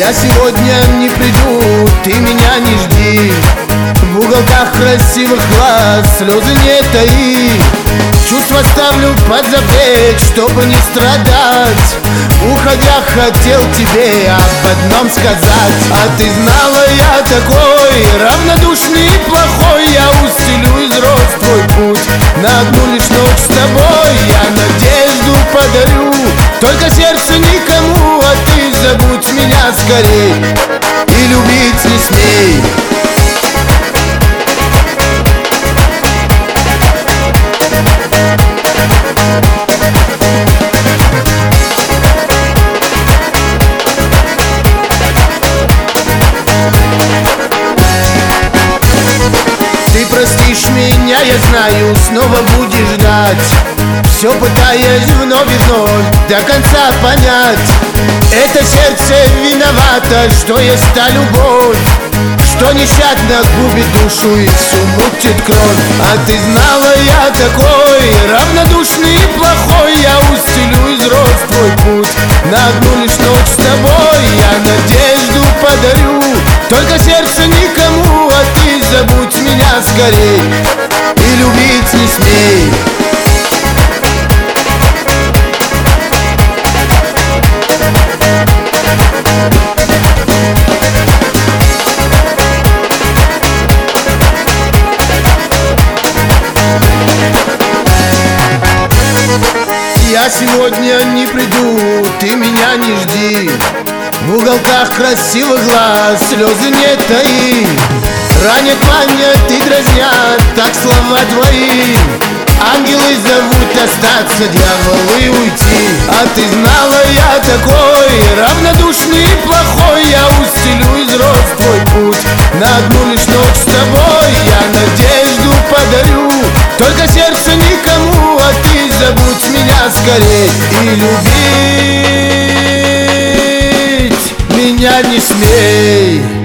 Я сегодня не приду, ты меня не жди. В уголках красивых глаз слезы не таи. Чувства ставлю под запрет, чтобы не страдать. Уходя хотел тебе об одном сказать. А ты знала, я такой равнодушный и плохой. Я устелю из роз твой путь на одну лишь ночь с тобой. Я надежду подарю, только сердце никому. А ты забудь меня скорей и любить не смей. Простишь меня, я знаю, снова будешь ждать. Все пытаясь вновь и вновь до конца понять. Это сердце виновато, что есть та любовь, что нещадно губит душу и всю мутит кровь. А ты знала, я такой равнодушный и плохой. Я устелю из роз твой путь на одну лишь ночь с тобой. Я надежду подарю, только сердце никому. А ты забудь меня скорей и любить не смей. Я сегодня не приду, ты меня не жди. В уголках красивых глаз слезы не таи. Ранят, манят и дразнят, так слова твои. Ангелы зовут остаться, дьяволы уйти. А ты знала, я такой равнодушный и плохой. Я устелю из роз твой путь на одну лишь ночь с тобой. Я надежду подарю, только сердце никому. А ты забудь меня скорей и любить меня не смей.